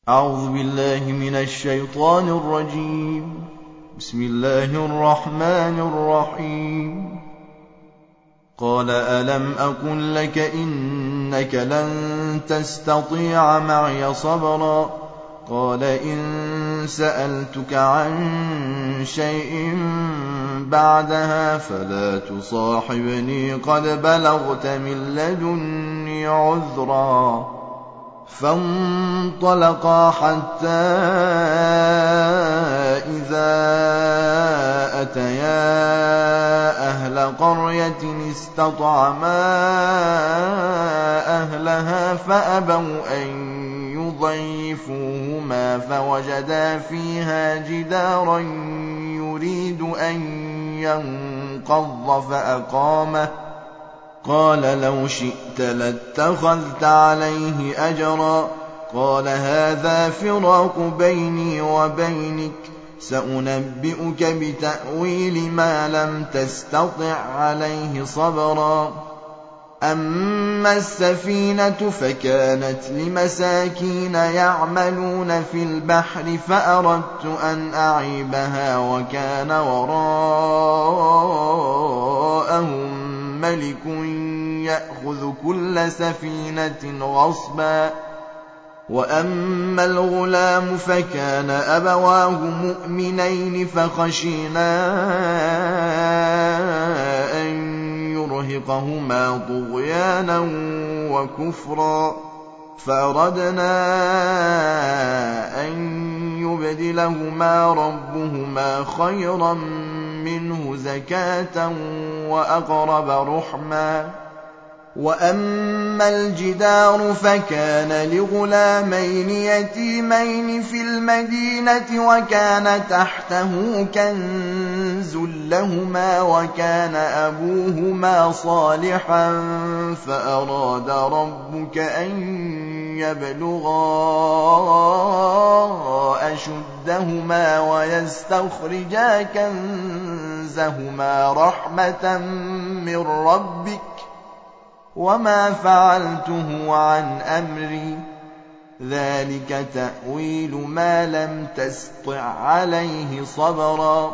أعوذ بالله من الشيطان الرجيم. بسم الله الرحمن الرحيم. قال ألم أقل لك إنك لن تستطيع معي صبرا قال إن سألتك عن شيء بعدها فلا تصاحبني قد بلغت من لدني عذرا فانطلقا حتى إذا أتيا أهل قرية استطعما أهلها فأبوا أن يضيفوهما فوجدا فيها جدارا يريد أن ينقض فأقامه قال لو شئت لاتخذت عليه أجرا قال هذا فراق بيني وبينك سأنبئك بتأويل ما لم تستطع عليه صبرا أما السفينة فكانت لمساكين يعملون في البحر فأردت أن أعيبها وكان وراءهم ملك يأخذ كل سفينة غصبا وأما الغلام فكان أبواه مؤمنين فخشينا أن يرهقهما طغيانا وكفرا فأردنا أن يبدلهما ربهما خيرا منه زكاة وأقرب رحما وأما الجدار فكان لغلامين يتيمين في المدينة وكان تحته كنز لهما وكان أبوهما صالحا فأراد ربك أن يبلغا أشدهما ويستخرجا كنزهما رحمة من ربك وما فعلته عن أمري ذلك تأويل ما لم تسطع عليه صبرا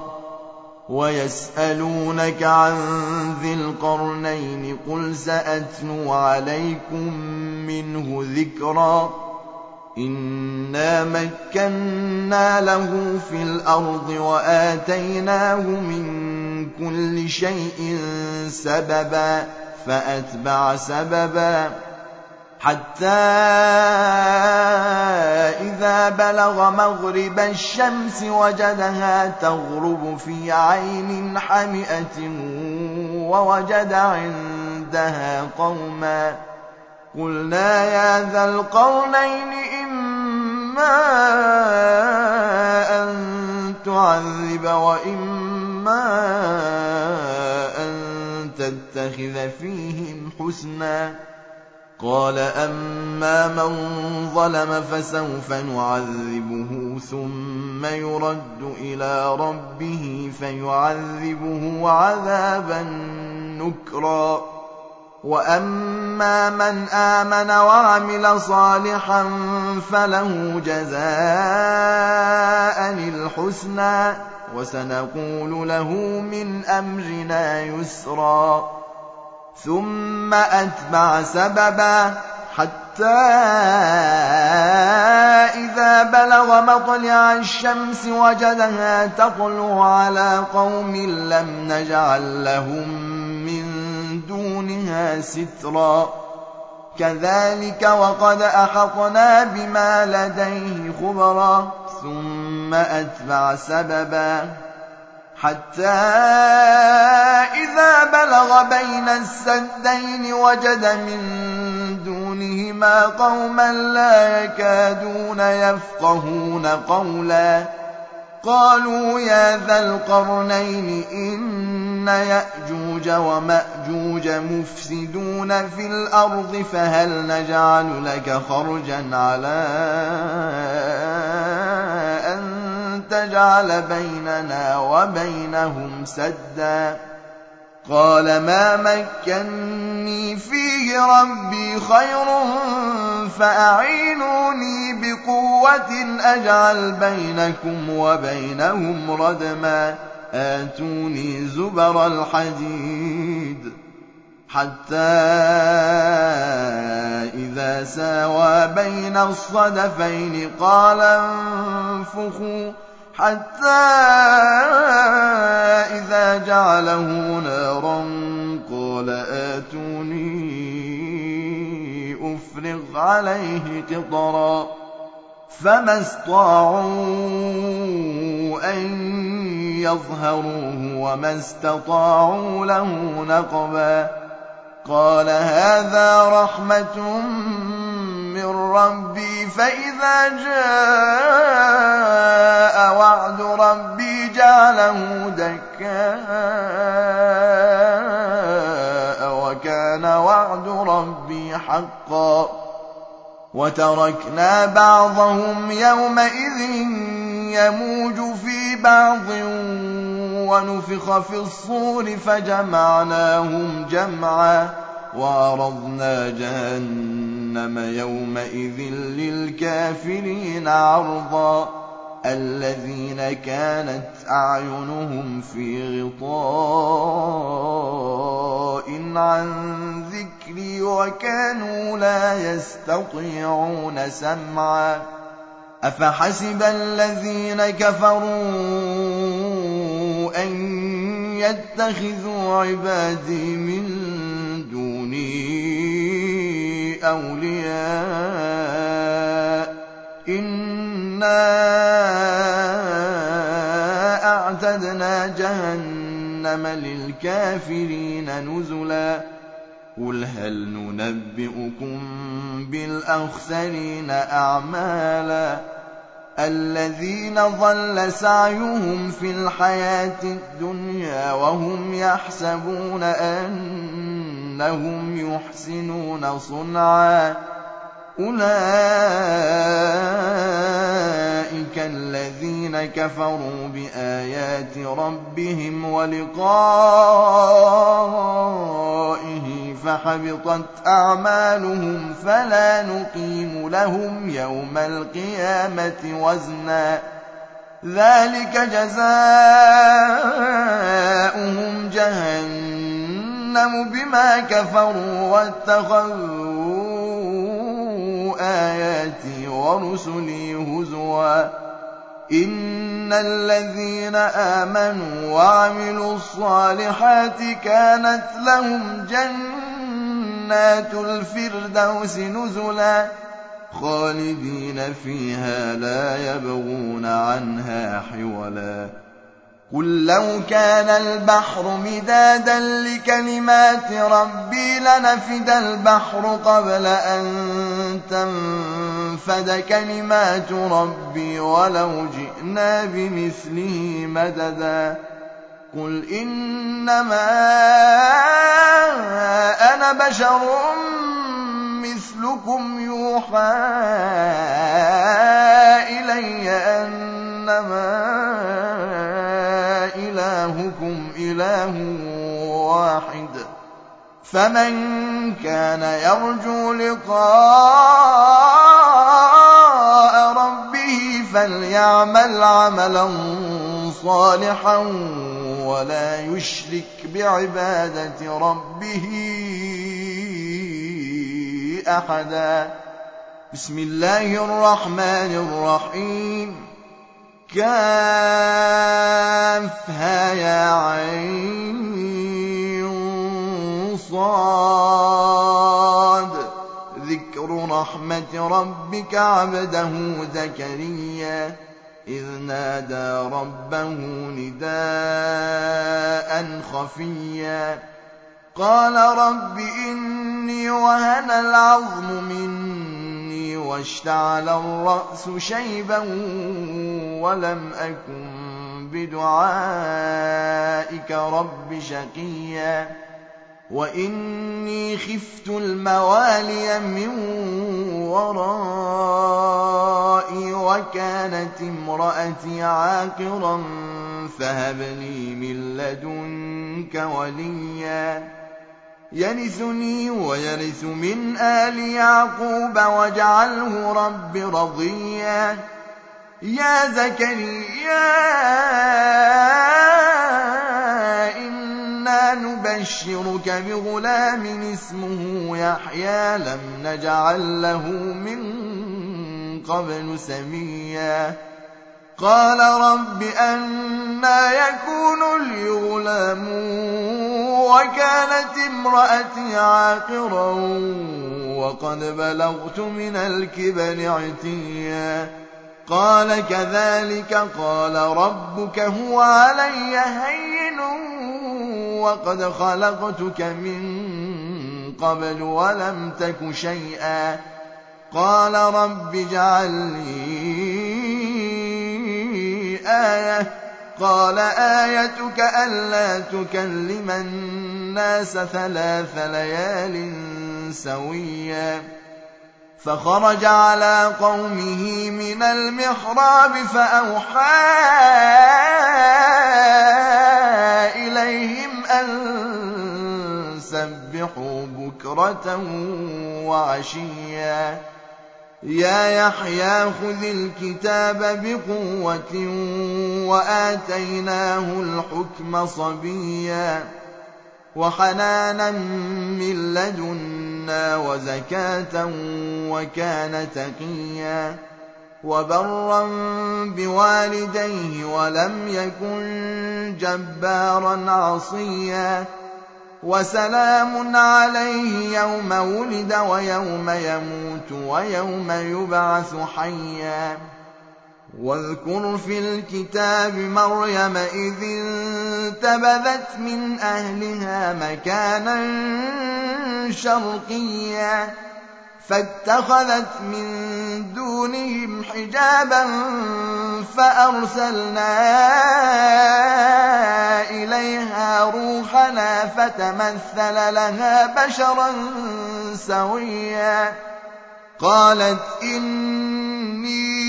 ويسألونك عن ذي القرنين قل سأتلو عليكم منه ذكرا إنا مكنا له في الأرض وآتيناه من كل شيء سببا فأتبع سببا حتى إذا بلغ مغرب الشمس وجدها تغرب في عين حمئة ووجد عندها قوما قلنا يا ذا القرنين إما أن تعذب وإما أن تتخذ فيهم حسنا قال أما من ظلم فسوف نعذبه ثم يرد إلى ربه فيعذبه عذابا نكرا وأما من آمن وعمل صالحا فله جزاء الحسنى وسنقول له من أمرنا يسرا ثم أتبع سببا حتى إذا بلغ مطلع الشمس وجدها تطلع على قوم لم نجعل لهم من دونها سترا كذلك وقد أحطنا بما لديه خبرا ثم أتبع سببا حتى إذا بلغ بين السدين وجد من دونهما قوما لا يكادون يفقهون قولا قالوا يا ذا القرنين إن يأجوج ومأجوج مفسدون في الأرض فهل نجعل لك خرجا على أن تجعل بيننا وبينهم سدا قال ما مكني فيه ربي خير فأعينوني بقوة قوة أجعل بينكم وبينهم ردما آتوني زبر الحديد حتى إذا ساوى بين الصدفين قال انفخوا حتى إذا جعله نارا قال آتوني أفرغ عليه قطرا فما استطاعوا أن يظهروه وما استطاعوا له نقبا قال هذا رحمة من ربي فإذا جاء وعد ربي جعله دكاء وكان وعد ربي حقا وتركنا بعضهم يومئذ يموج في بعض ونفخ في الصور فجمعناهم جمعا وعرضنا جهنم يومئذ للكافرين عرضا الذين كانت أعينهم في غطاء عن ذكري وكانوا لا يستطيعون سمعا أفحسب الذين كفروا أن يتخذوا عبادي من دوني أولياء إنا أعتدنا جهنم للكافرين نزلا قل هل ننبئكم بالأخسرين أعمالا الذين ضل سعيهم في الحياة الدنيا وهم يحسبون أنهم يحسنون صنعا أولئك الذين كفروا بآيات ربهم ولقائه فحبطت أعمالهم فلا نقيم لهم يوم القيامة وزنا ذلك جزاؤهم جهنم بما كفروا واتخذوا آياتي ورسلي هزوا إن الذين آمنوا وعملوا الصالحات كانت لهم جنات الفردوس نزلا خالدين فيها لا يبغون عنها حولا قل لو كان البحر مدادا لكلمات ربي لنفد البحر قبل أن تنفد كلمات ربي ولو جئنا بمثله مددا قل إنما أنا بشر مثلكم يوحى إلي أنما إلهكم إله واحد فمن كان يرجو لقاء ربه فليعمل عملا صالحا ولا يشرك بعبادة ربه أحدا بسم الله الرحمن الرحيم كافها يا عين صاد ذكر رحمة ربك عبده زكريا إذ نادى ربه نداء خفيا قال رب إني وهن العظم مني واشتعل الرأس شيبا ولم أكن بدعائك رب شقيا وإني خفت الموالي من ورائي وكانت امرأتي عاقرا فهب لي من لدنك وليا يرثني ويرث من آل يعقوب واجعله رب رضيا يا زكريا إنا نبشرك بغلام اسمه يحيى لم نجعل له من قبل سميا قال رب أنى يكون لي غلام وكانت امرأتي عاقرا وقد بلغت من الكبر عتيا قال كذلك قال ربك هو علي هين وقد خلقتك من قبل ولم تك شيئا قال رب اجعل لي آية قال آيتك ألا تكلم الناس 3 ليال سويا فخرج على قومه من المحراب فأوحى إليهم أن سبحوا بكرة وعشيا يا يحيى خذ الكتاب بقوة وآتيناه الحكم صبيا وحنانا من لدنا وزكاة وكان تقيا وبرا بوالديه ولم يكن جبارا عصيا وسلام عليه يوم ولد ويوم يموت ويوم يبعث حيا واذكر في الكتاب مريم إذ انتبذت من أهلها مكانا شرقيا فاتخذت من دونهم حجابا فأرسلنا إليها روحنا فتمثل لها بشرا سويا قالت إني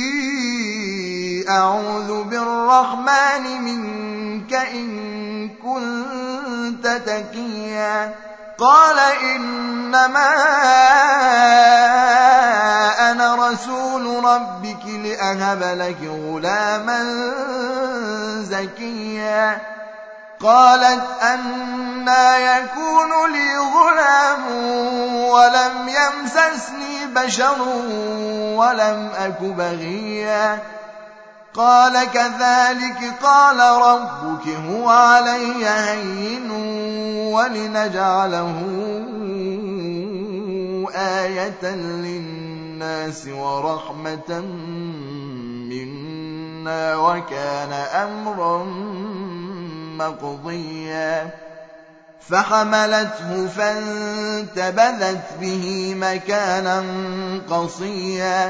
أعوذ بالرحمن منك إن كنت تقيا قال إنما أنا رسول ربك لأهب لك غلاما زكيا قالت أنى يكون لي غلام ولم يمسسني بشر ولم أك بغيا قال كذلك قال ربك هو علي هين ولنجعله آية للناس ورحمة منا وكان أمرا مقضيا فحملته فانتبذت به مكانا قصيا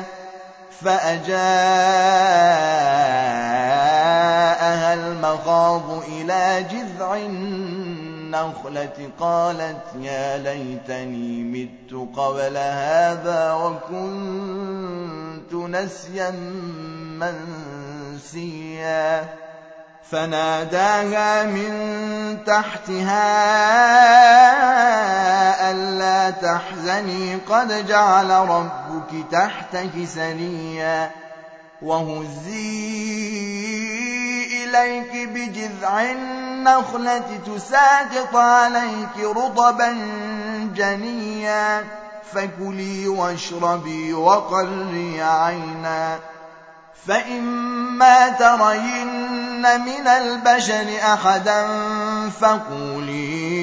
فأجاءها المخاض إلى جذع النخلة قالت يا ليتني مت قبل هذا وكنت نسيا منسيا فناداها من تحتها ألا تحزني قد جعل ربك تحتك سريا وهزي إليك بجذع النخلة تساقط عليك رطبا جنيا فكلي واشربي وقري عينا فإما ترين من البشر أحدا فقولي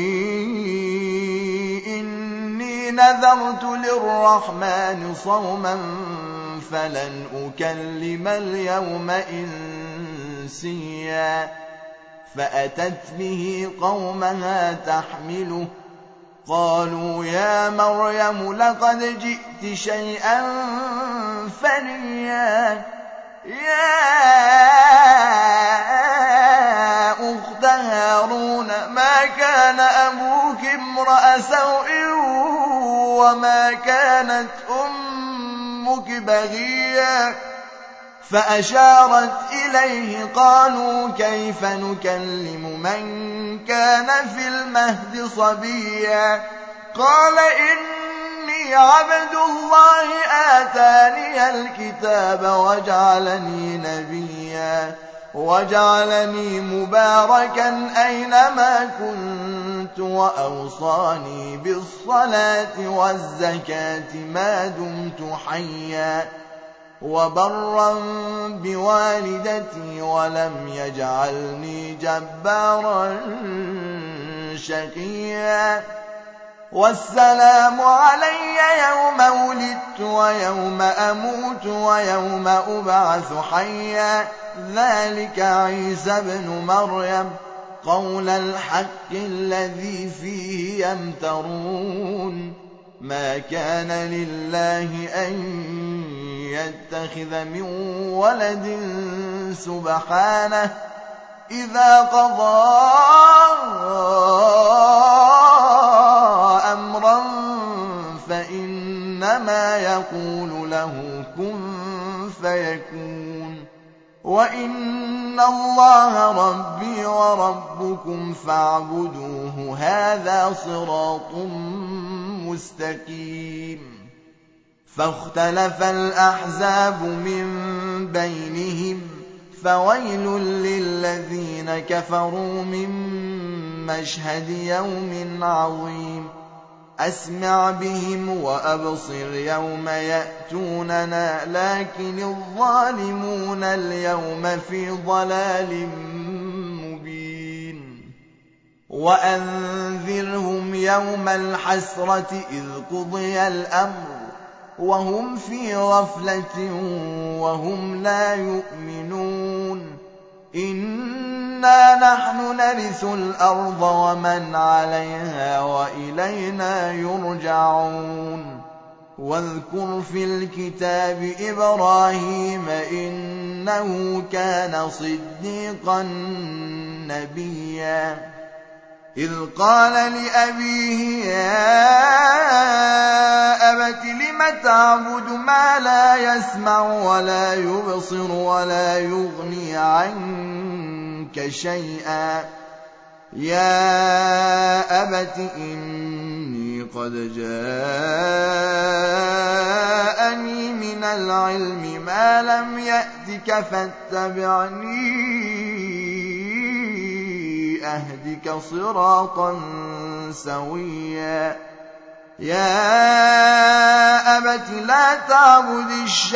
إني نذرت للرحمن صوما فلن أكلم اليوم إنسيا فأتت به قومها تحمله قالوا يا مريم لقد جئت شيئا فريا يا أخت هارون ما كان أبوك امرأ سوء وما كانت أمك بغيا فأشارت إليه قالوا كيف نكلم من كان في المهد صبيا قال إني عبد الله آتاني الكتاب وجعلني نبيا وجعلني مباركا أينما كنت وأوصاني بالصلاة والزكاة ما دمت حيا وبرا بوالدتي ولم يجعلني جبارا شقيا والسلام علي يوم ولدت ويوم أموت ويوم أبعث حيا ذلك عيسى ابن مريم قول الحق الذي فيه يمترون ما كان لله أن يتخذ من ولد سبحانه إذا قضى أمرا فإنما يقول له كن فيكون وإن الله ربي وربكم فاعبدوه هذا صراط مستقيم فاختلف الأحزاب من بينهم فويل للذين كفروا من مشهد يوم عظيم أسمع بهم وأبصر يوم يأتوننا لكن الظالمون اليوم في ضلال مبين وأنذرهم يوم الحسرة إذ قضي الأمر وهم في غفلة وهم لا يؤمنون إنا نحن نرث الأرض ومن عليها وإلينا يرجعون واذكر في الكتاب إبراهيم إنه كان صديقا نبيا إذ قال لأبيه يا أبت لم تعبد ما لا يسمع ولا يبصر ولا يغني عنك شيئا يا أبت إني قد جاءني من العلم ما لم يأتك فاتبعني أهدك صراطا سويا يا أبت لا تعبد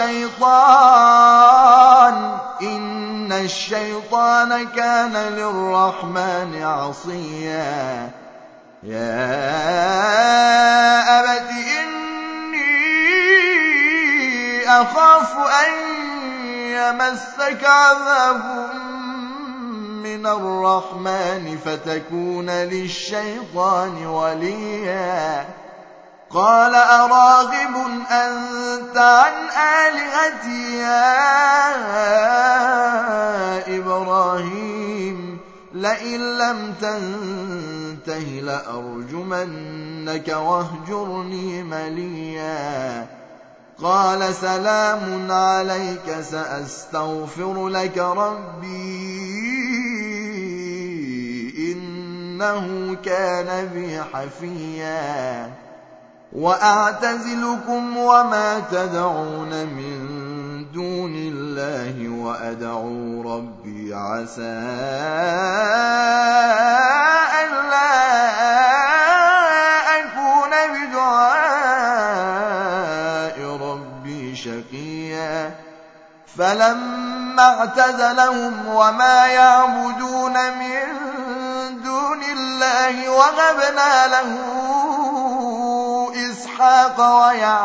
الشيطان إن الشيطان كان للرحمن عصيا يا أبت إني أخاف أن يمسك عذاب من الرحمن فتكون للشيطان وليا قال أراغب أنت عن آلهتي يا إبراهيم لئن لم تنته لأرجمنك واهجرني مليا قال سلام عليك سأستغفر لك ربي إنه كان بي حفيا وأعتزلكم وما تدعون من دون الله وأدعو ربي عسى ألا أكون بدعاء ربي شقيا فلما اعتزلهم وما يعبدون من دون الله وهبنا له إسحاق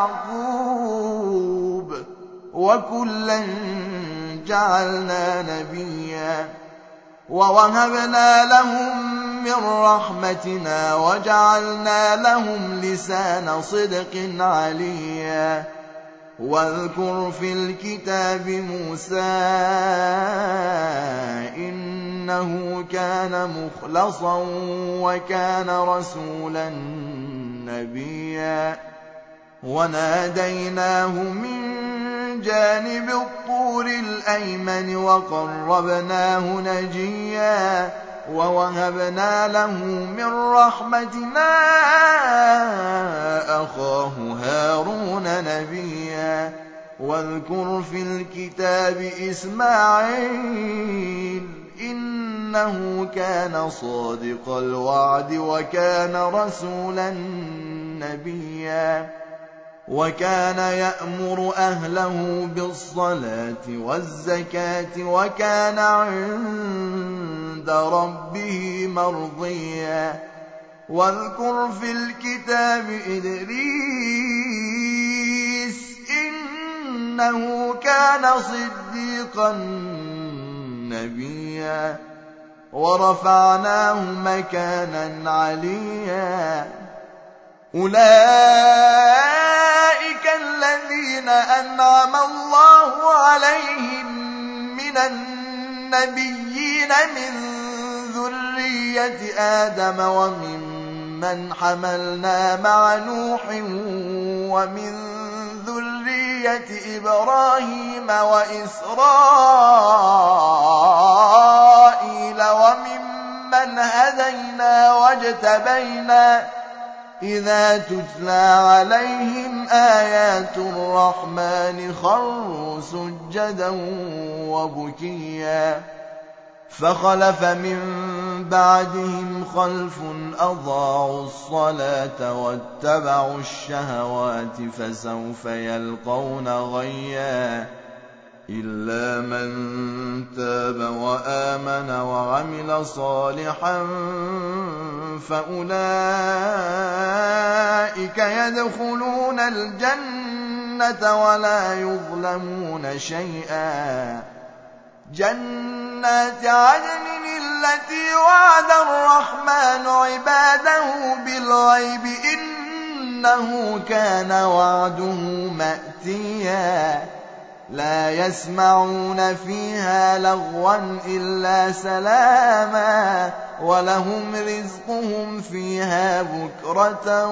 ويعقوب وكلا جعلنا نبيا ووهبنا لهم من رحمتنا وجعلنا لهم لسان صدق عليا واذكر في الكتاب موسى إنه كان مخلصا وكان رسولا نبيا وناديناه من جانب الطور بالأيمن وقربناه نجيا ووهبنا له من رحمتنا أخاه هارون نبيا واذكر في الكتاب إسماعيل إنه كان صادق الوعد وكان رسولا نبيا وكان يأمر أهله بالصلاة والزكاة وكان عند ربه مرضيا واذكر في الكتاب إدريس إنه كان صديقا نبيا ورفعناه مكانا عليا أولئك الذين أنعم الله عليهم من النبيين من ذرية آدم وممن حملنا مع نوح ومن ذرية إبراهيم وإسرائيل وممن هدينا واجتبينا إذا تتلى عليهم آيات الرحمن خروا سجدا وبكيا فخلف من بعدهم خلف أضاعوا الصلاة واتبعوا الشهوات فسوف يلقون غيا إلا من تاب وآمن وعمل صالحا فأولئك يدخلون الجنة ولا يظلمون شيئا جنات عدن التي وعد الرحمن عباده بالغيب إنه كان وعده مأتيا لا يسمعون فيها لغوا إلا سلاما ولهم رزقهم فيها بكرة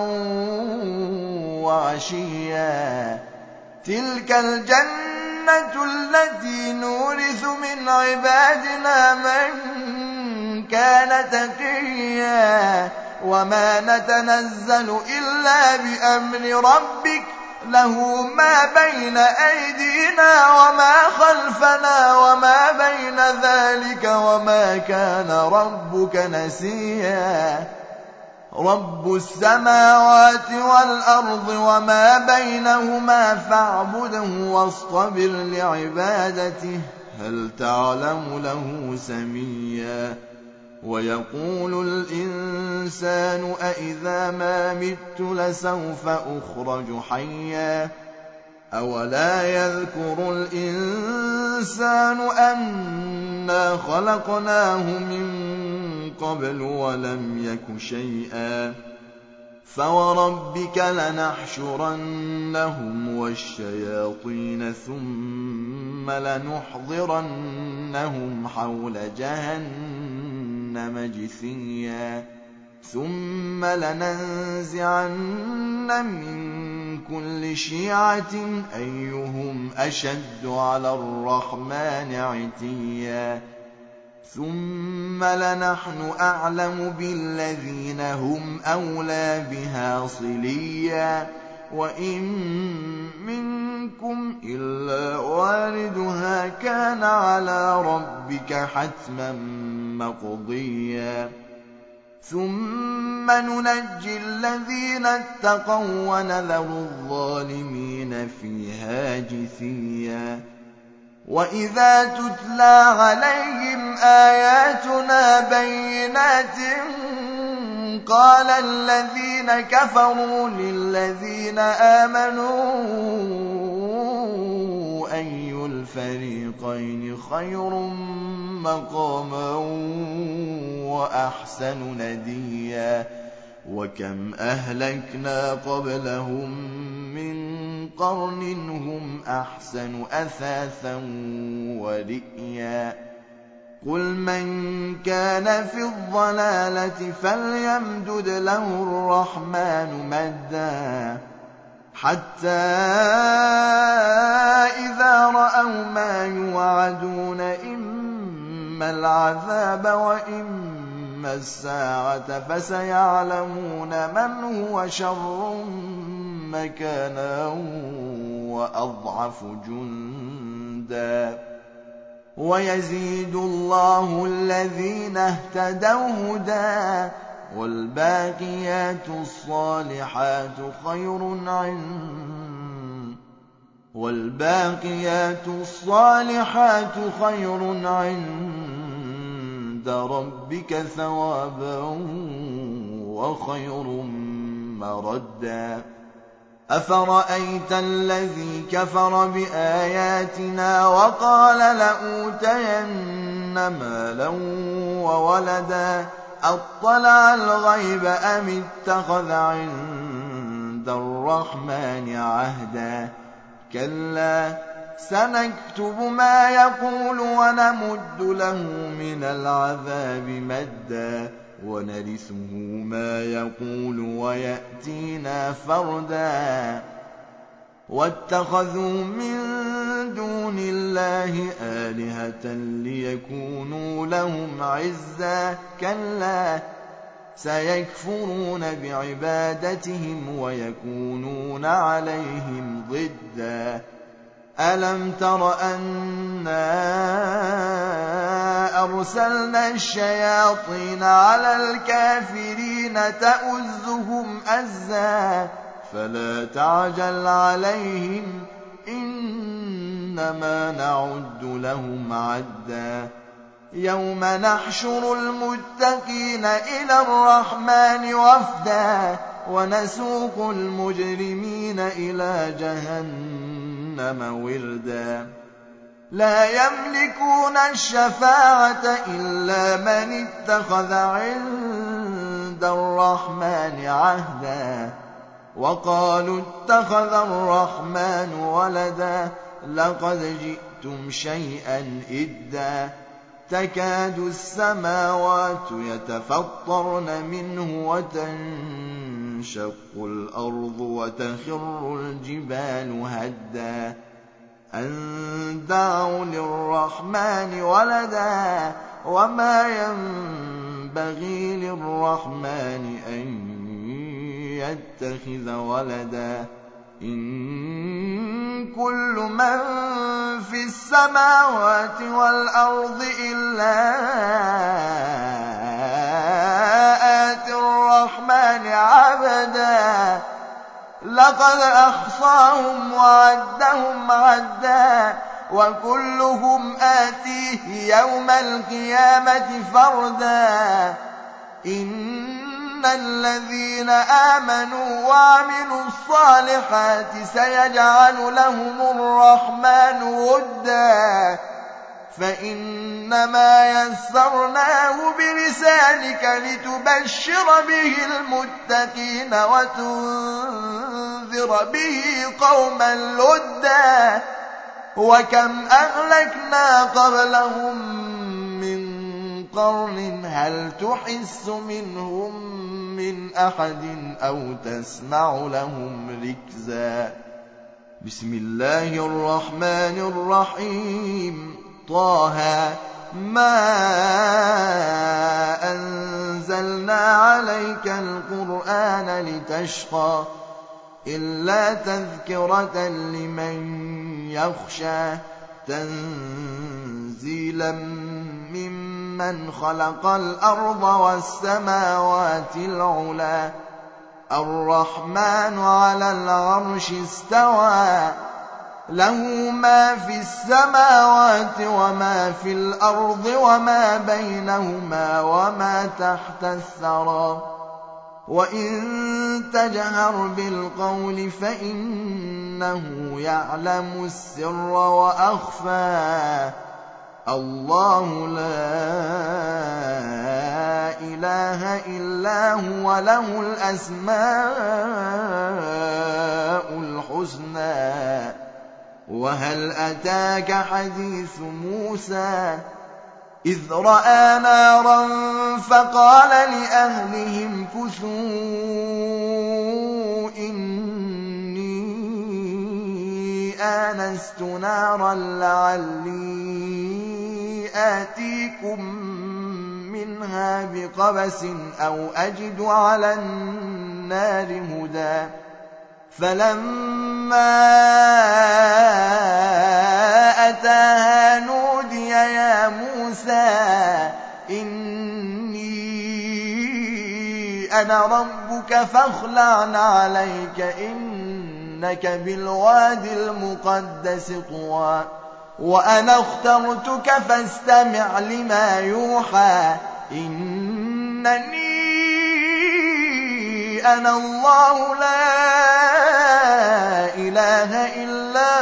وعشيا تلك الجنة التي نورث من عبادنا من كان تقيا وما نتنزل إلا بأمر ربك له ما بين أيدينا وما خلفنا وما بين ذلك وما كان ربك نسيا رب السماوات والأرض وما بينهما فاعبده واصطبر لعبادته هل تعلم له سميا ويقول الإنسان أإذا ما مت لسوف أخرج حيا أولا يذكر الإنسان أنا خلقناه من قبل ولم يك شيئا فوربك لنحشرنهم والشياطين ثم لنحضرنهم حول جهنم جثيا ثم لننزعن من كل شيعة أيهم أشد على الرحمن عتيا ثم لنحن أعلم بالذين هم أولى بها صليا وإن منكم إلا واردها كان على ربك حتما مقضيا ثم ننجي الذين اتقوا ونذر الظالمين فيها جثيا وإذا تتلى عليهم آياتنا بينات قال الذين كفروا للذين آمنوا أي الفريقين خير مقاما وأحسن نديا وكم أهلكنا قبلهم من قرن هم أحسن أثاثا ورئيا قل من كان في الضلالة فليمدد له الرحمن مدا حتى إذا رأوا ما يوعدون إما العذاب وإما الساعة فسيعلمون من هو شر مكانا وأضعف جندا ويزيد الله الذين اهتدوا هدى والباقيات الصالحات خير عند ربك ثوابا وخير مردا أفرأيت الذي كفر بآياتنا وقال لأوتين مالا وولدا أطلع الغيب أم اتخذ عند الرحمن عهدا كلا سنكتب ما يقول ونمد له من العذاب مدا ونرثه ما يقول ويأتينا فردا واتخذوا من دون الله آلهة ليكونوا لهم عزا كلا سيكفرون بعبادتهم ويكونون عليهم ضدا ألم تر أنا أرسلنا الشياطين على الكافرين تؤزهم أزا فلا تعجل عليهم إنما نعد لهم عدا يوم نحشر المتقين إلى الرحمن وفدا ونسوق المجرمين إلى جهنم وردا لا يملكون الشفاعة إلا من اتخذ عند الرحمن عهدا وقالوا اتخذ الرحمن ولدا لقد جئتم شيئا إدا تكاد السماوات يتفطرن منه وتنشق الأرض وتخر الجبال هدا أن دعوا للرحمن ولدا وما ينبغي للرحمن أن يتخذ ولدا إن كل من في السماوات والأرض إلا آتي الرحمن عبدا لقد أحصاهم وعدهم عدا وكلهم آتيه يوم القيامة فردا إن الذين آمنوا وعملوا الصالحات سيجعل لهم الرحمن ودا فإنما يسرناه بلسانك لتبشر به المتقين وتنذر به قوما لدا وكم أهلكنا قبلهم من قرن هل تحس منهم من أحد أو تسمع لهم ركزا بسم الله الرحمن الرحيم طه ما أنزلنا عليك القرآن لتشقى إلا تذكرة لمن يخشى تنزيلا ممن خلق الأرض والسماوات العلى الرحمن على العرش استوى له ما في السماوات وما في الأرض وما بينهما وما تحت الثرى وإن تجهر بالقول فإنه يعلم السر وأخفى الله لا إله إلا هو له الأسماء الحسنى وهل أتاك حديث موسى إذ رأى نارا فقال لأهلهم كثوا إني آنست نارا لعلي آتيكم منها بقبس أو أجد على النار هدى فلما أتاها نودي يا موسى إني أنا ربك فاخلع عليك إنك بالواد المقدس طوى وأنا اخترتك فاستمع لما يوحى إنني أنا الله لا إله إلا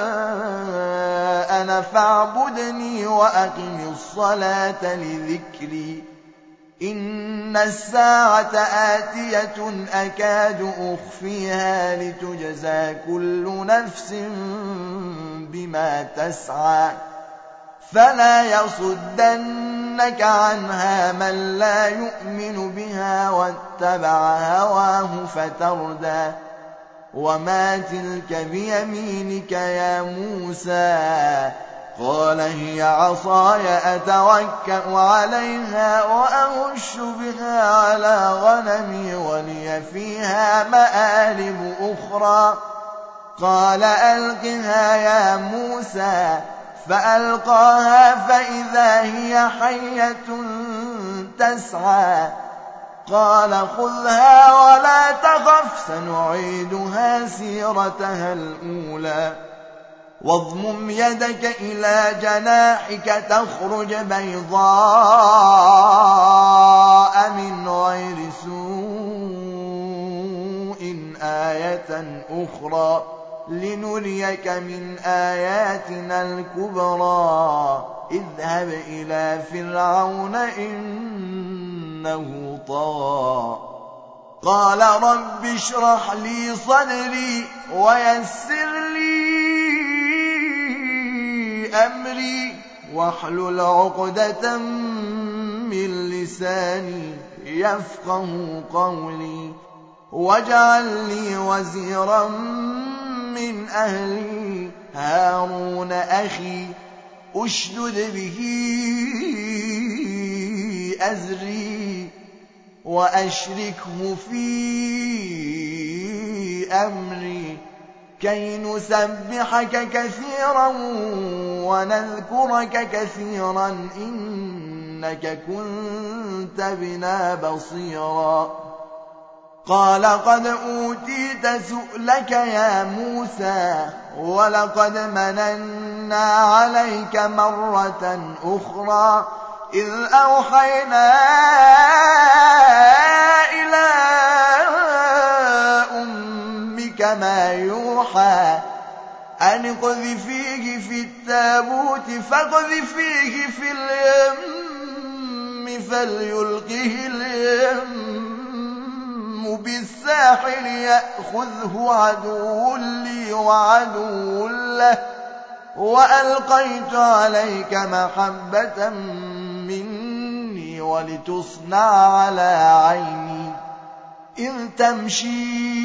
أنا فاعبدني وأقم الصلاة لذكري إن الساعة آتية أكاد أخفيها لتجزى كل نفس بما تسعى فلا يصدنك عنها من لا يؤمن بها واتبع هواه فتردى وما تلك بيمينك يا موسى قال هي عصاي أتوكأ عليها وأهش بها على غنمي ولي فيها مآرب أخرى قال ألقها يا موسى فألقاها فإذا هي حية تسعى قال خذها ولا تخف سنعيدها سيرتها الأولى واضمم يدك إلى جناحك تخرج بيضاء من غير سوء آية أخرى لنريك من آياتنا الكبرى اذهب إلى فرعون إنه طغى قال رب اشرح لي صدري ويسر لي أمري واحلل عقدة من لساني يفقه قولي واجعل لي وزيرا من أهلي هارون أخي أشدد به أزري وأشركه في أمري كي نسبحك كثيرا ونذكرك كثيرا إنك كنت بنا بصيرا قال قد أوتيت سؤلك يا موسى ولقد مننا عليك مرة أخرى إذ أوحينا إلى أمك ما يوحى أن اقذفيه في التابوت فاقذفيه في اليم فليلقه اليم بالساحل يأخذه عدو لي وعدو له وألقيت عليك محبة مني ولتصنع على عيني إذ تمشي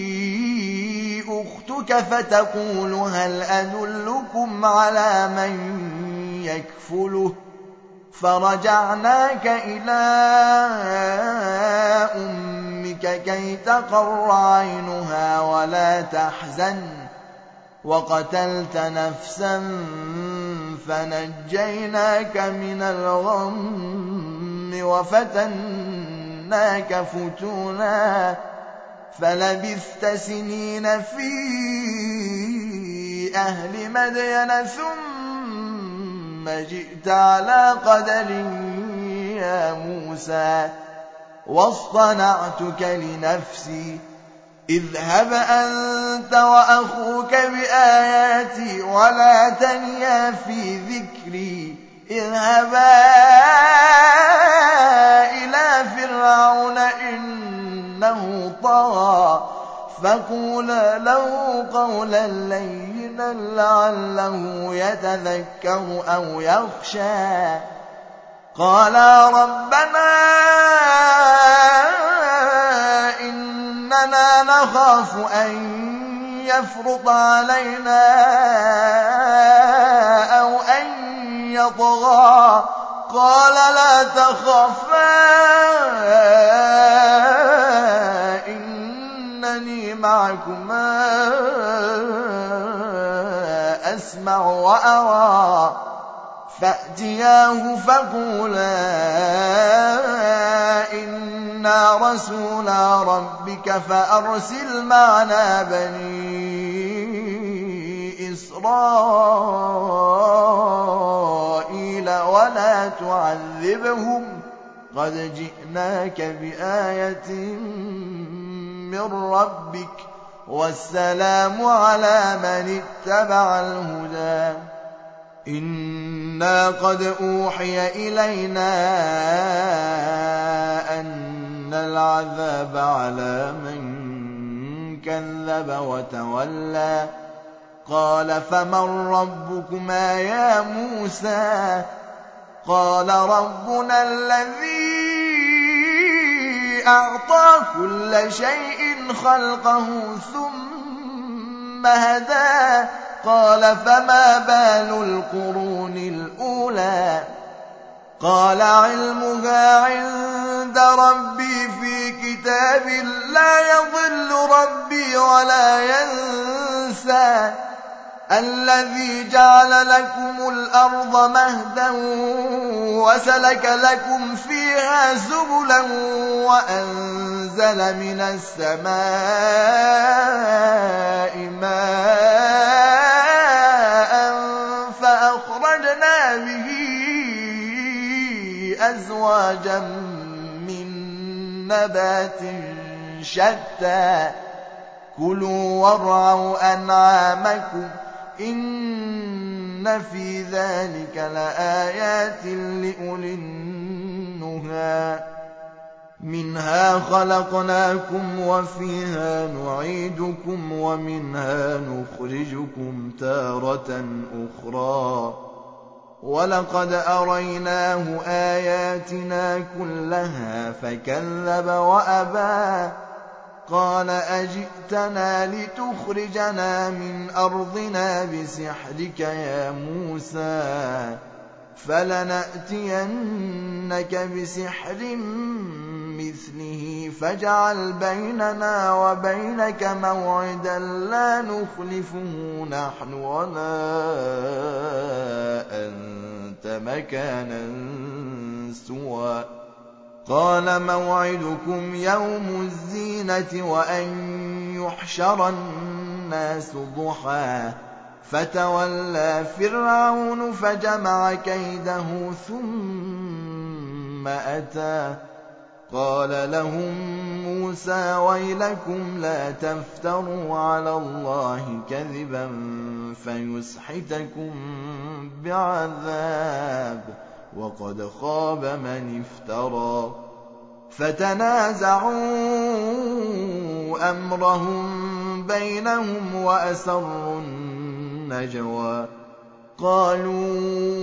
أختك فتقول هل أدلكم على من يكفله فرجعناك إلى أمك كي تقر عينها ولا تحزن وقتلت نفسا فنجيناك من الغم وفتناك فتونا فلبثت سنين في أهل مدين ثم جئت على قدر يا موسى واصطنعتك لنفسي اذهب أنت وأخوك بآياتي ولا تنيا في ذكري اذهبا إلى فرعون إنه طغى فقولا له قولا لينا لعله يتذكر أو يخشى قالا ربنا إننا نخاف أن يفرط علينا أو أن يطغى قال لا تخافا إنني معكما أسمع وأرى فأتياه فقولا إنا رسولا ربك فأرسل معنا بني إسرائيل ولا تعذبهم قد جئناك بآية من ربك والسلام على من اتبع الهدى إنا قد أوحي إلينا أن العذاب على من كذب وتولى قال فمن ربكما يا موسى قال ربنا الذي أعطى كل شيء خلقه ثم هدى قال فما بال القرون الأولى قال علمها عند ربي في كتاب لا يضل ربي ولا ينسى الذي جعل لكم الأرض مهدا وسلك لكم فيها سبلا وأنزل من السماء ماء فأخرجنا به أزواجا من نبات شتى كلوا وارعوا أنعامكم إن في ذلك لآيات لأولي النهى منها خلقناكم وفيها نعيدكم ومنها نخرجكم تارة أخرى ولقد أريناه آياتنا كلها فكذب وأبى قال أجئتنا لتخرجنا من أرضنا بسحرك يا موسى فلنأتينك بسحر مثله فاجعل بيننا وبينك موعدا لا نخلفه نحن ولا أنت مكانا سوى قال موعدكم يوم الزينة وأن يحشر الناس ضحى فتولى فرعون فجمع كيده ثم أتى قال لهم موسى ويلكم لا تفتروا على الله كذبا فيسحتكم بعذاب وقد خاب من افترى فتنازعوا أمرهم بينهم وأسروا النجوى قالوا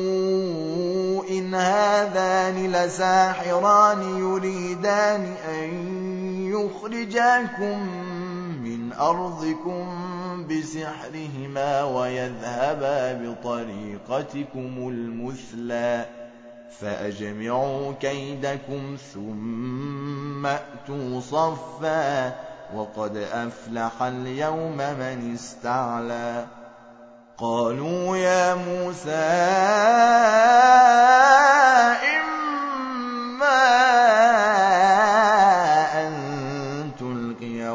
إن هذان لساحران يريدان أن يخرجاكم من أرضكم بسحرهما ويذهبا بطريقتكم المثلى فأجمعوا كيدكم ثم أتوا صفا وقد أفلح اليوم من استعلى قالوا يا موسى إما أن تلقي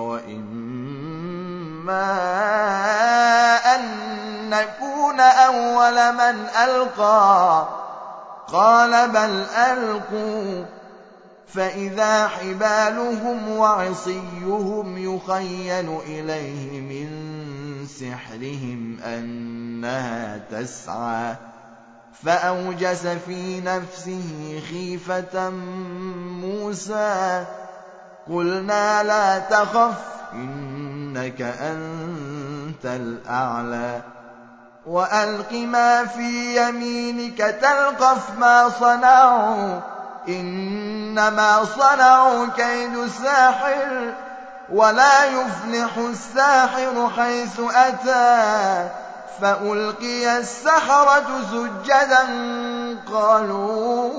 وإما أن نكون أول من ألقى قال بل ألقوا فإذا حبالهم وعصيهم يخيل إليه من سحرهم أنها تسعى فأوجس في نفسه خيفة موسى قلنا لا تخف إنك أنت الأعلى وألق ما في يمينك تلقف ما صنعوا إنما صنعوا كيد ساحر ولا يفلح الساحر حيث أتى فألقي السحرة سجدا قالوا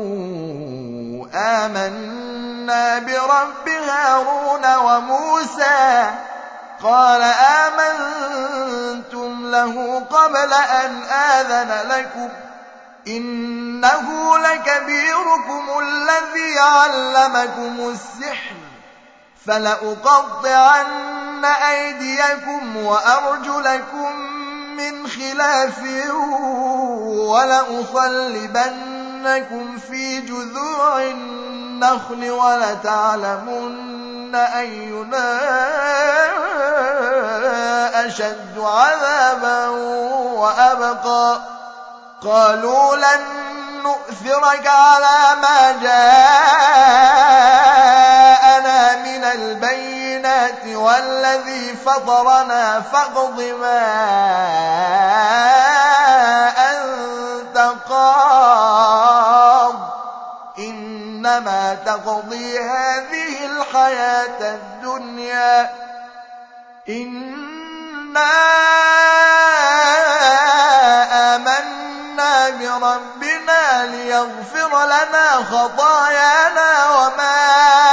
آمنا برب هارون وموسى قال آمنتم له قبل أن آذن لكم إنه لكبيركم الذي علمكم السحر فلأقطعن أيديكم وأرجلكم من خلاف ولأصلبنكم في جذوع النخل ولتعلمن أينا أشد عذابا وأبقى قالوا لن نؤثرك على ما جاءنا من البينات والذي فطرنا فاقض ما أنت قاض إنما تقضي هذه الحياة الدنيا إنا آمنا بربنا ليغفر لنا خطايانا وما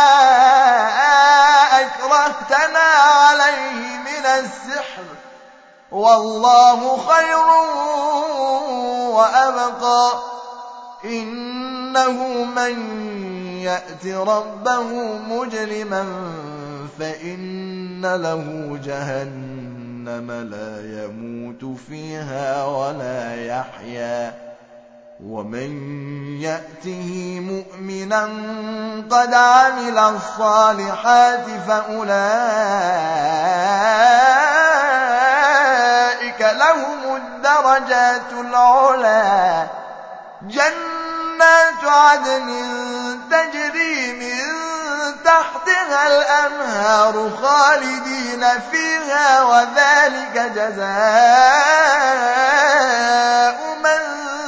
أكرهتنا عليه من السحر والله خير وأبقى إنه من يأت ربه مجرما فإن له جهنم لا يموت فيها ولا يحيا ومن يأته مؤمنا قد عمل الصالحات فأولئك لهم الدرجات العلى جنات عدن تجري من تحتها الأنهار خالدين فيها وذلك جزاء من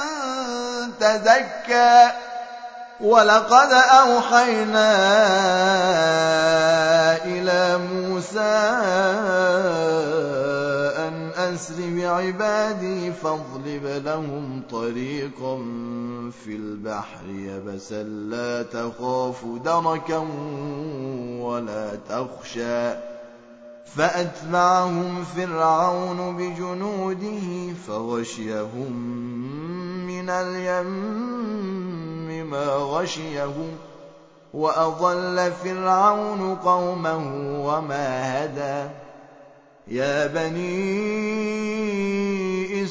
تزكى ولقد أوحينا إلى موسى أن أسر بعبادي فاضرب لهم طريقا في البحر يبسا لا تخاف دركا ولا تخشى فأتبعهم فرعون بجنوده فغشيهم من اليم ما غشيهم وأضل فرعون قومه وما هدى يا بني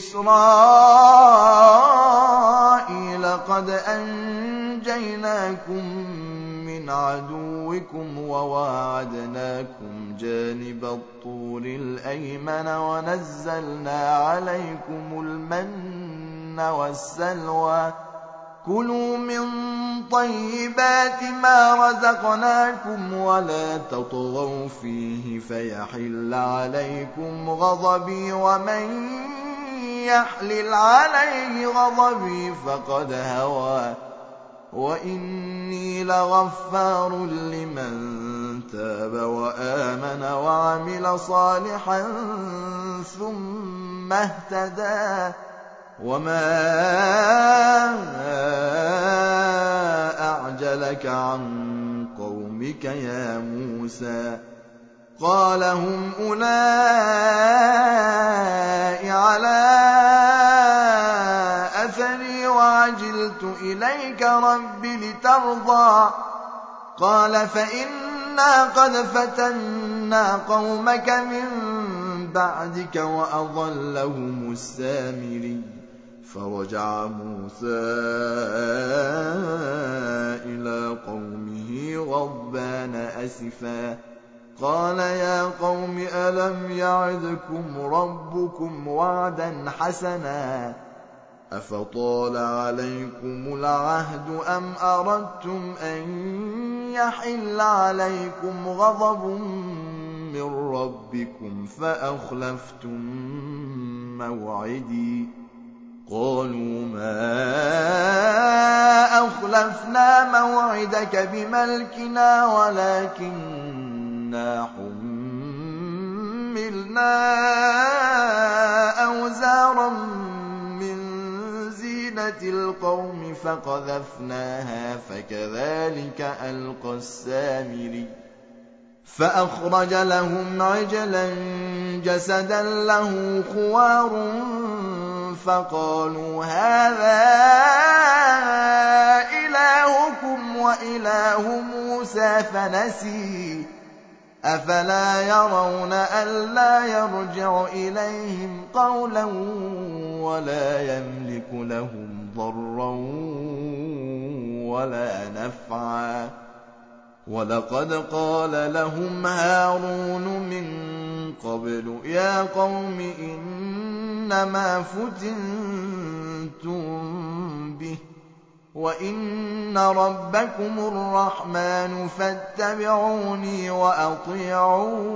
إسرائيل قد أنجيناكم من عدوكم وواعدناكم جانب الطور الأيمن ونزلنا عليكم المن والسلوى كلوا من طيبات ما رزقناكم ولا تطغوا فيه فيحل عليكم غضبي ومن يحلل عليه غضبي فقد هوى وإني لغفار لمن تاب وآمن وعمل صالحا ثم اهتدى وما أعجلك عن قومك يا موسى قال هم أولئك على أثري وعجلت إليك رب لترضى قال فإنا قد فتنا قومك من بعدك وأضلهم السامري فرجع موسى إلى قومه غضبان أسفا قال يا قوم ألم يعدكم ربكم وعدا حسنا أفطال عليكم العهد أم أردتم أن يحل عليكم غضب من ربكم فأخلفتم موعدي قالوا ما أخلفنا موعدك بملكنا إِنَّا حُمِّلْنَا أَوْزَارًا مِّن زِينَةِ الْقَوْمِ فَقَذَفْنَاهَا فَكَذَٰلِكَ أَلْقَى السَّامِرِيُّ فَأَخْرَجَ لَهُمْ عِجْلًا جَسَدًا لَّهُ خُوَارٌ فَقَالُوا هَٰذَا إِلَٰهُكُمْ وَإِلَٰهُ مُوسَىٰ فَنَسِيَ أَفَلَا يَرَوْنَ أَلَّا يَرْجِعُ إِلَيْهِمْ قَوْلًا وَلَا يَمْلِكُ لَهُمْ ضَرًّا وَلَا نَفْعًا وَلَقَدْ قَالَ لَهُمْ هَارُونُ مِن قَبْلُ يَا قَوْمِ إِنَّمَا فُتِنتُم بِهِ وَإِنَّ رَبَّكُمُ الرَّحْمَٰنُ فَاتَّبِعُونِي وَأَطِيعُوا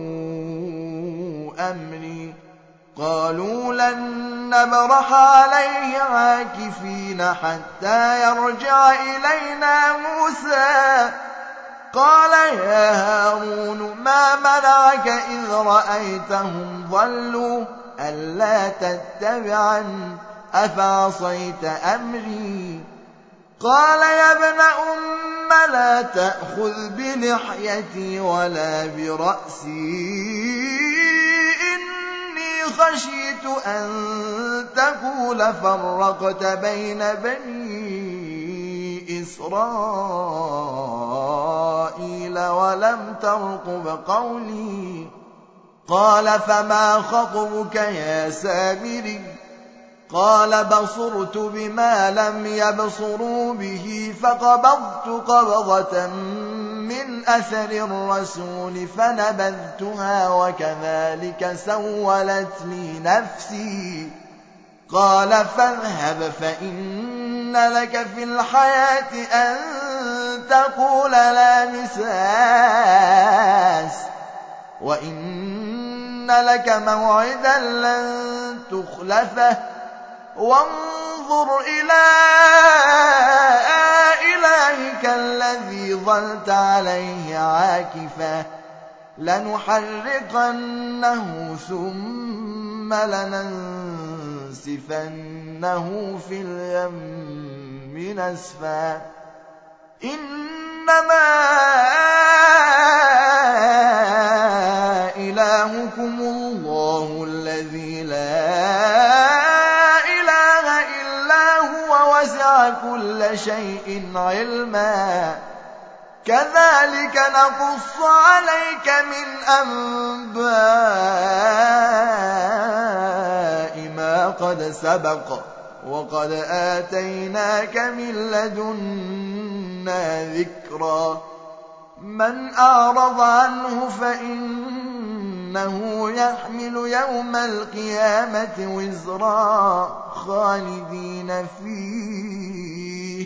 أَمْرِي قَالُوا لَن نَّبْرَحَ عَلَيْهِ عَاكِفِينَ حَتَّىٰ يَرْجِعَ إِلَيْنَا مُوسَىٰ قَالَ يَا هَارُونُ مَا مَنَعَكَ إِذْ رَأَيْتَهُمْ ضَلُّوا أَلَّا تَتَّبِعَنِ أَفَعَصَيْتَ أَمْرِي قَالَ يَا ابْنَ أُمَّ لَا تَأْخُذْ بِلِحْيَتِي وَلَا بِرَأْسِي إِنِّي خَشِيتُ أَن تَقُولَ فَرَّقْتَ بَيْنَ بَنِي إِسْرَائِيلَ وَلَمْ تَرْقُبْ قَوْلِي قَالَ فَمَا خَطْبُكَ يَا سَامِرِيُّ قَالَ بَصُرْتُ بِمَا لَمْ يَبْصُرُوا بِهِ فَقَبَضْتُ قَبْضَةً مِّنْ أَثَرِ الرَّسُولِ فَنَبَذْتُهَا وَكَذَٰلِكَ سَوَّلَتْ لِي نَفْسِي قَالَ فَاذْهَبْ فَإِنَّ لَكَ فِي الْحَيَاةِ أَن تَقُولَ لَا مِسَاسَ وَإِنَّ لَكَ مَوْعِدًا لَّن تُخْلَفَهُ وَانظُرْ إِلَىٰ إِلَٰهِكَ الَّذِي ظَلْتَ عَلَيْهِ عَاكِفًا لَّنُحَرِّقَنَّهُ ثُمَّ لَنَنسِفَنَّهُ فِي الْيَمِّ نَسْفًا إِنَّمَا إِلَٰهُكُمُ اللَّهُ الَّذِي لَا إِلَٰهَ إِلَّا هُوَ وَسِعَ كُلَّ شَيْءٍ عِلْمًا كَذَٰلِكَ نَقُصُّ عَلَيْكَ مِنْ أَنبَاءِ مَا قَدْ سَبَقَ وَقَدْ آتَيْنَاكَ مِن لَّدُنَّا ذِكْرًا مَّنْ أَعْرَضَ عَنْهُ فَإِنَّهُ يَحْمِلُ يَوْمَ الْقِيَامَةِ وِزْرًا خَالِدِينَ فِيهِ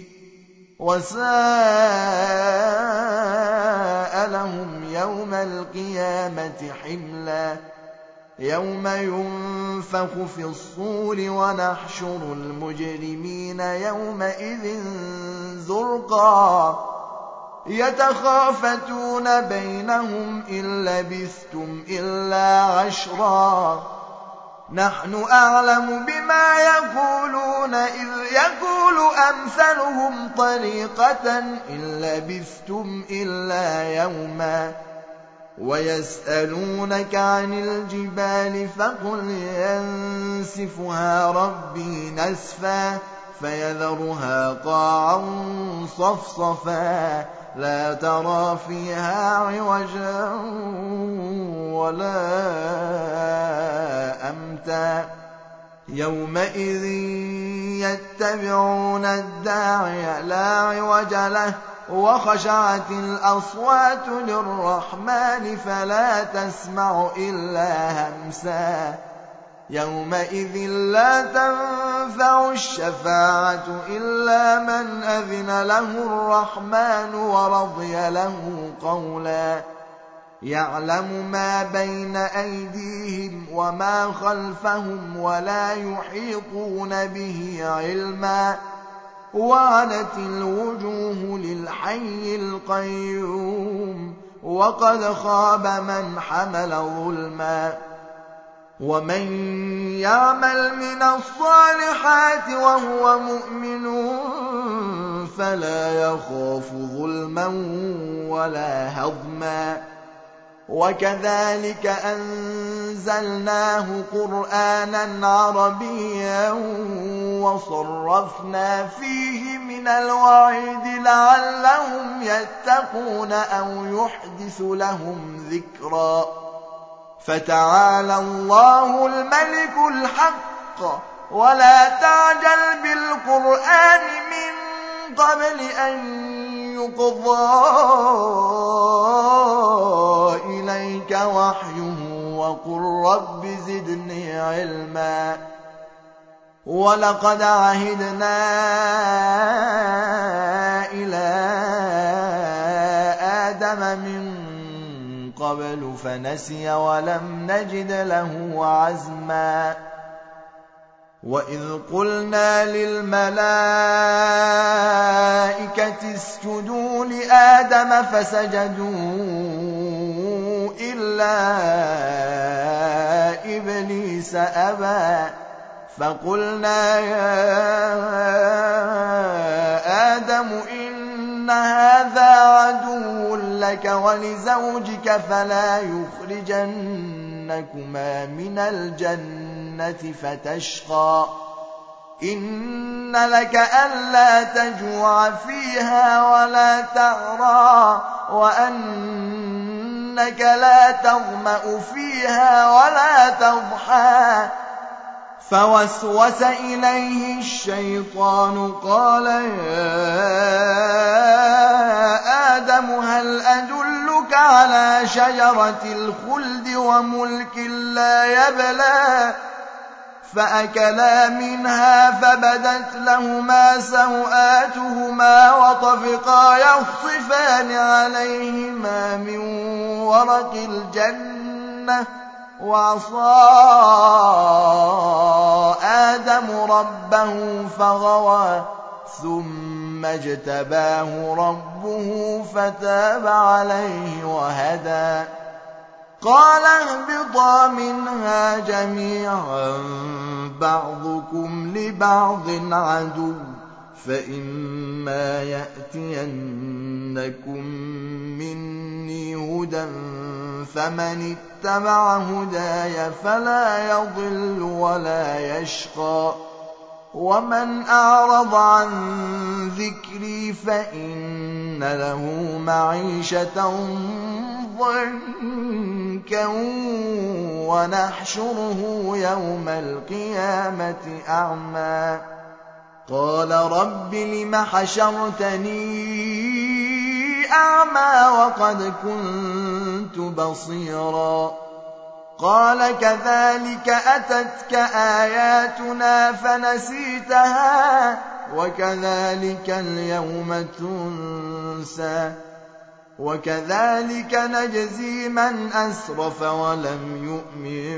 وَسَاءَ لَهُمْ يَوْمَ الْقِيَامَةِ حِمْلًا يَوْمَ يُنفَخُ فِي الصُّورِ وَنَحْشُرُ الْمُجْرِمِينَ يَوْمَئِذٍ زُرْقًا يَتَخَافَتُونَ بَيْنَهُمْ إِن لَّبِثْتُمْ إِلَّا عَشْرًا نَّحْنُ أَعْلَمُ بِمَا يَقُولُونَ إِذْ يَقُولُ أَمْثَلُهُمْ طَرِيقَةً إِن لَّبِثْتُمْ إِلَّا يَوْمًا وَيَسْأَلُونَكَ عَنِ الْجِبَالِ فَقُلْ يَنسِفُهَا رَبِّي نَسْفًا فَيَذَرُهَا قَاعًا صَفْصَفًا لَّا تَرَىٰ فِيهَا عِوَجًا وَلَا أَمْتًا يَوْمَئِذٍ يَتَّبِعُونَ الدَّاعِيَ لَا عِوَجَ لَهُ وَخَشَعَتِ الْأَصْوَاتُ لِلرَّحْمَٰنِ فَلَا تَسْمَعُ إِلَّا هَمْسًا يَوْمَئِذٍ لَّا تَنفَعُ الشَّفَاعَةُ إِلَّا مَنْ أَذِنَ لَهُ الرَّحْمَٰنُ وَرَضِيَ لَهُ قَوْلًا يَعْلَمُ مَا بَيْنَ أَيْدِيهِمْ وَمَا خَلْفَهُمْ وَلَا يُحِيطُونَ بِهِ عِلْمًا وَعَنَتِ الْوُجُوهُ لِلْحَيِّ الْقَيُّومِ وقد خاب من حمل ظلما ومن يعمل من الصالحات وهو مؤمن فلا يخاف ظلما ولا هضما وكذلك أنزلناه قرآنا عربيا وصرفنا فيه من الوعيد لعلهم يتقون أو يحدث لهم ذكرا فتعالى الله الملك الحق ولا تعجل بالقرآن من قبل أن يقضى إليك وحيه وقل رب زدني علما ولقد عهدنا إلى آدم من قبل فنسي ولم نجد له عزما وإذ قلنا للملائكة اسجدوا لآدم فسجدوا إلا إبليس أبى فقلنا يا آدم إن هذا عدو لك ولزوجك فلا يخرجنكما من الجنة فتشقى إن لك ألا تجوع فيها ولا تعرى وأنك لا تظمأ فيها ولا تضحى فوسوس إليه الشيطان قال يا آدم هل أدلك على شجرة الخلد وملك لا يبلى فأكلا منها فبدت لهما سوآتهما وطفقا يخصفان عليهما من ورق الجنة وعصى آدم ربه فغوى ثم اجتباه ربه فتاب عليه وهدى قال اهبطا منها جميعا بعضكم لبعض عدو فإما يأتينكم مني هدى فمن اتبع هداي فلا يضل ولا يشقى ومن أعرض عن ذكري فإن له معيشة ضنكا ونحشره يوم القيامة أعمى قال رب لم حشرتني أعمى وقد كنت بصيرا قال كذلك أتتك آياتنا فنسيتها وكذلك اليوم تنسى وكذلك نجزي من أسرف ولم يؤمن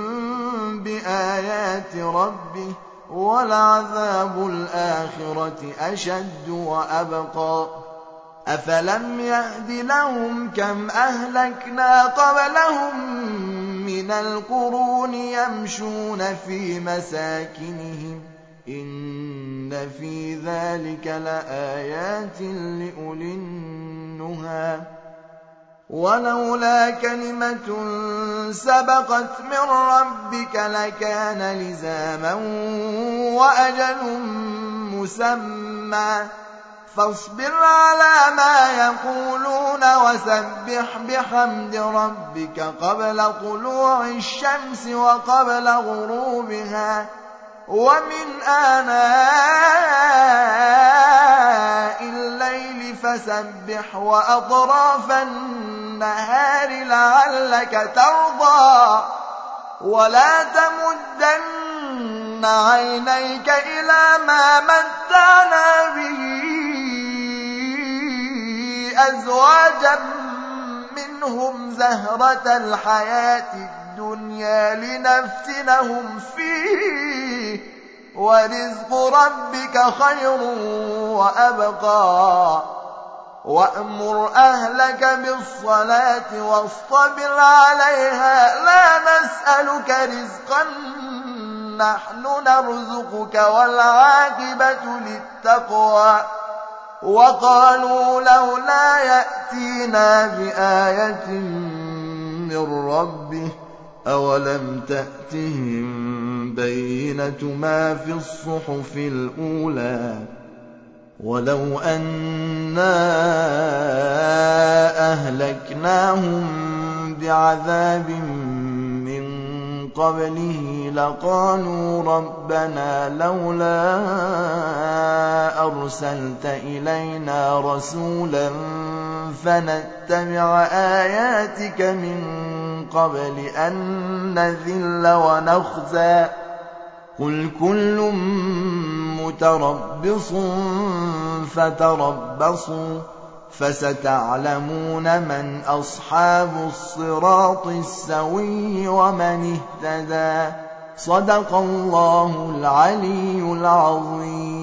بآيات ربه ولعذاب الآخرة أشد وأبقى أفلم يهد لهم كم أهلكنا قبلهم من القرون يمشون في مساكنهم إن في ذلك لآيات لأولي النهى ولولا كلمة سبقت من ربك لكان لزاما وأجل مسمى فاصبر على ما يقولون وسبح بحمد ربك قبل طلوع الشمس وقبل غروبها ومن آناء الليل فسبح وأطراف النهار لعلك ترضى ولا تمدن عينيك إلى ما متعنا به أزواجا منهم زهرة الحياة الدنيا لنفتنهم فيه ورزق ربك خير وأبقى وأمر أهلك بالصلاة واصطبر عليها لا نسألك رزقا نحن نرزقك والعاقبة للتقوى وقالوا لولا يأتينا بآية من ربه أولم تأتهم بينة ما في الصحف الأولى ولو أنا أهلكناهم بعذاب من قبله لقالوا ربنا لولا أرسلت إلينا رسولا فنتبع آياتك من قبل أن نذل ونخزى قل كل متربص فتربصوا فستعلمون من أصحاب الصراط السوي ومن اهتدى صدق الله العلي العظيم.